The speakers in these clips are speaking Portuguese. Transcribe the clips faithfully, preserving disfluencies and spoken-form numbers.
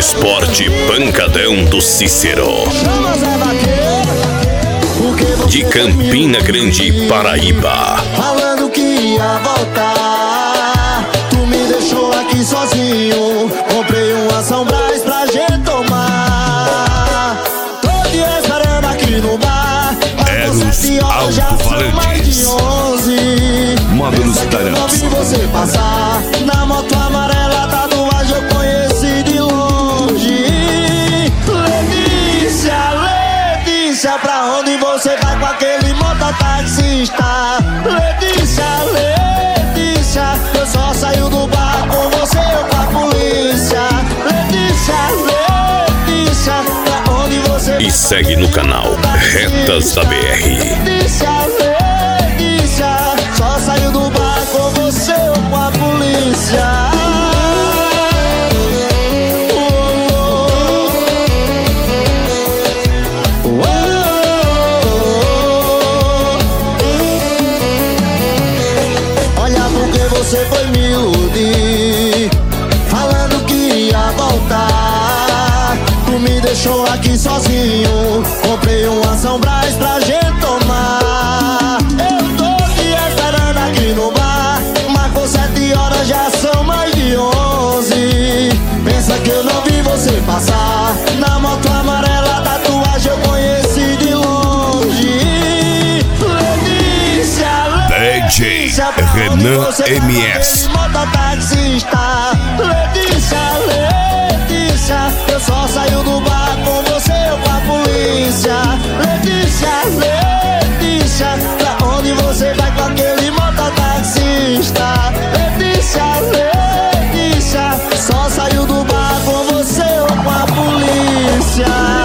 Esporte Pancadão do Cícero, de Campina Grande, Paraíba. Falando que ia voltar, tu me deixou aqui sozinho. Comprei uma São Brás pra gente tomar. Tô te esperando aqui no bar, Eros Alto-Falantes, módulos Tarantes. Não vi você passar na moto amarela, tatuagem eu conheci de longe. Letícia, Letícia, pra onde você vai com aquele mototaxista? Letícia, Letícia, eu só saio do bar com você ou com a polícia. Letícia, Letícia, pra onde você vai? E segue no canal Retas da B R. Letícia, Letícia, só saio do bar com você ou com a polícia. Você foi me iludir, falando que ia voltar. Tu me deixou aqui sozinho. Comprei uma São Brás pra gente tomar. Eu tô te esperando aqui no bar, marcou sete horas, já são mais de onze. Pensa que eu não vi você passar na moto amarela, tatuagem eu conheci de longe. D J Renan M S. Mototaxista, Letícia, Letícia, eu só saio do bar com você ou com a polícia. Letícia, Letícia, pra onde você vai com aquele mototaxista? Letícia, Letícia, só saio do bar com você ou com a polícia.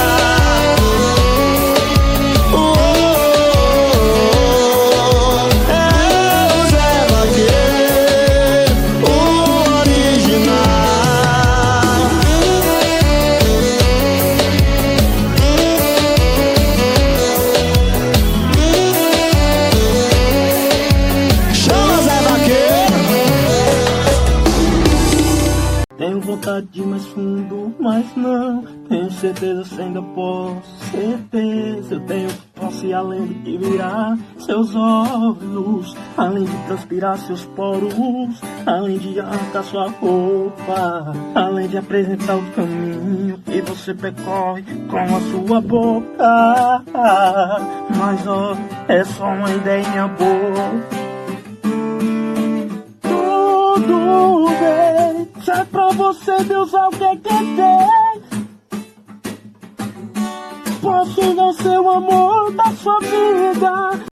Tenho vontade de ir mais fundo, mas não tenho certeza se ainda posso. Certeza eu tenho que posso ir além do que virar seus olhos, além de transpirar seus poros, além de arrancar sua roupa, além de apresentar o caminho que você percorre com a sua boca. Mas ó, é só uma ideia em minha boca. Tudo bem, se é pra você, Deus, o que que tem? Posso não ser o amor da sua vida,